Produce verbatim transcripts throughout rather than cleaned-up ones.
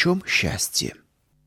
чем счастье?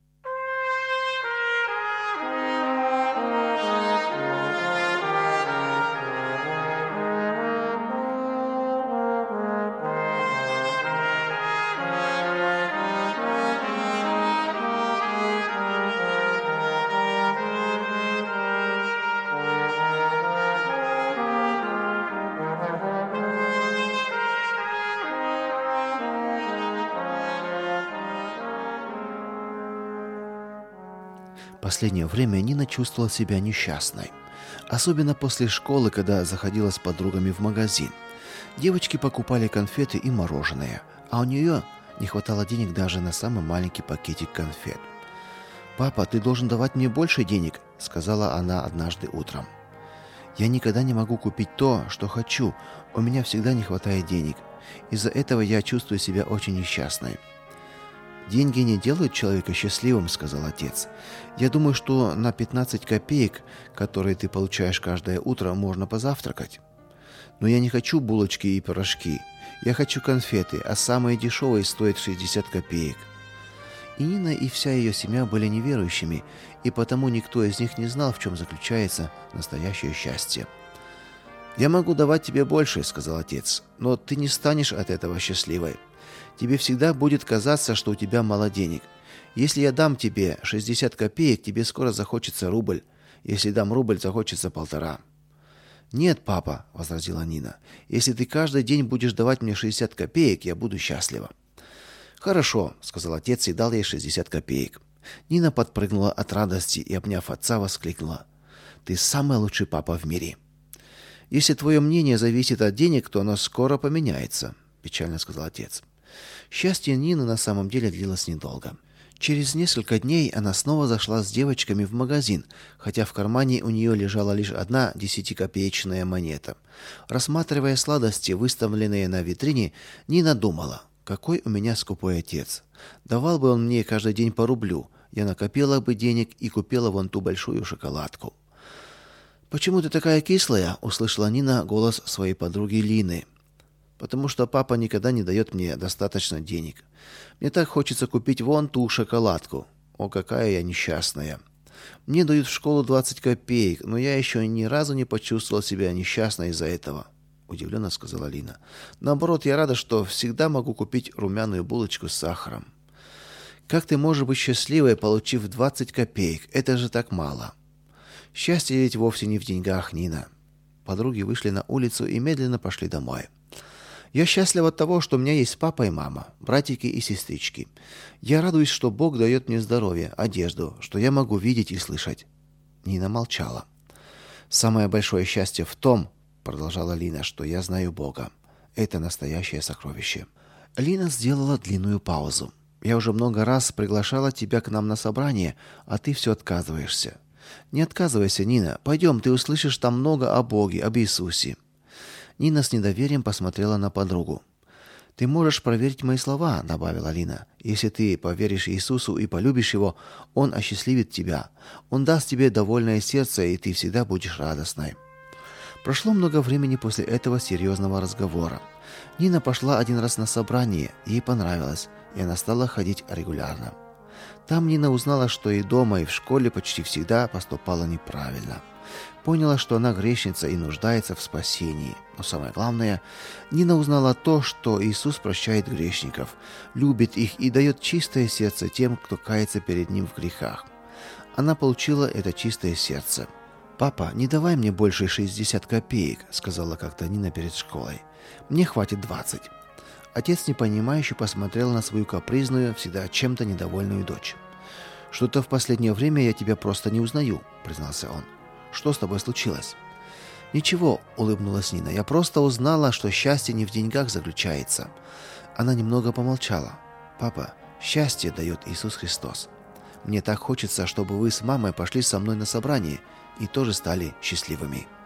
Последнее время Нина чувствовала себя несчастной. Особенно после школы, когда заходила с подругами в магазин. Девочки покупали конфеты и мороженое, а у нее не хватало денег даже на самый маленький пакетик конфет. «Папа, ты должен давать мне больше денег», — сказала она однажды утром. «Я никогда не могу купить то, что хочу. У меня всегда не хватает денег. Из-за этого я чувствую себя очень несчастной». «Деньги не делают человека счастливым», — сказал отец. «Я думаю, что на пятнадцать копеек, которые ты получаешь каждое утро, можно позавтракать. Но я не хочу булочки и пирожки. Я хочу конфеты, а самые дешевые стоят шестьдесят копеек». И Нина, и вся ее семья были неверующими, и потому никто из них не знал, в чем заключается настоящее счастье. «Я могу давать тебе больше», — сказал отец, — «но ты не станешь от этого счастливой. Тебе всегда будет казаться, что у тебя мало денег. Если я дам тебе шестьдесят копеек, тебе скоро захочется рубль. Если дам рубль, захочется полтора». «Нет, папа», — возразила Нина, — «если ты каждый день будешь давать мне шестьдесят копеек, я буду счастлива». «Хорошо», — сказал отец и дал ей шестьдесят копеек. Нина подпрыгнула от радости и, обняв отца, воскликнула: «Ты самый лучший папа в мире». «Если твое мнение зависит от денег, то оно скоро поменяется», — печально сказал отец. Счастье Нины на самом деле длилось недолго. Через несколько дней она снова зашла с девочками в магазин, хотя в кармане у нее лежала лишь одна десятикопеечная монета. Рассматривая сладости, выставленные на витрине, Нина думала: «Какой у меня скупой отец! Давал бы он мне каждый день по рублю, я накопила бы денег и купила вон ту большую шоколадку». «Почему ты такая кислая?» — услышала Нина голос своей подруги Лины. «Потому что папа никогда не дает мне достаточно денег. Мне так хочется купить вон ту шоколадку. О, какая я несчастная. Мне дают в школу двадцать копеек, но я еще ни разу не почувствовала себя несчастной из-за этого», — удивленно сказала Лина. «Наоборот, я рада, что всегда могу купить румяную булочку с сахаром». «Как ты можешь быть счастливой, получив двадцать копеек? Это же так мало». «Счастье ведь вовсе не в деньгах, Нина». Подруги вышли на улицу и медленно пошли домой. «Я счастлива от того, что у меня есть папа и мама, братики и сестрички. Я радуюсь, что Бог дает мне здоровье, одежду, что я могу видеть и слышать». Нина молчала. «Самое большое счастье в том, — продолжала Лина, — что я знаю Бога. Это настоящее сокровище». Лина сделала длинную паузу. «Я уже много раз приглашала тебя к нам на собрание, а ты все отказываешься. Не отказывайся, Нина. Пойдем, ты услышишь там много о Боге, об Иисусе». Нина с недоверием посмотрела на подругу. «Ты можешь проверить мои слова», — добавила Лина. «Если ты поверишь Иисусу и полюбишь Его, Он осчастливит тебя. Он даст тебе довольное сердце, и ты всегда будешь радостной». Прошло много времени после этого серьезного разговора. Нина пошла один раз на собрание, ей понравилось, и она стала ходить регулярно. Там Нина узнала, что и дома, и в школе почти всегда поступала неправильно. Поняла, что она грешница и нуждается в спасении. Но самое главное, Нина узнала то, что Иисус прощает грешников, любит их и дает чистое сердце тем, кто кается перед Ним в грехах. Она получила это чистое сердце. «Папа, не давай мне больше шестьдесят копеек», — сказала как-то Нина перед школой. «Мне хватит двадцать». Отец непонимающе посмотрел на свою капризную, всегда чем-то недовольную дочь. «Что-то в последнее время я тебя просто не узнаю», — признался он. «Что с тобой случилось?» «Ничего», — улыбнулась Нина. «Я просто узнала, что счастье не в деньгах заключается». Она немного помолчала. «Папа, счастье дает Иисус Христос. Мне так хочется, чтобы вы с мамой пошли со мной на собрание и тоже стали счастливыми».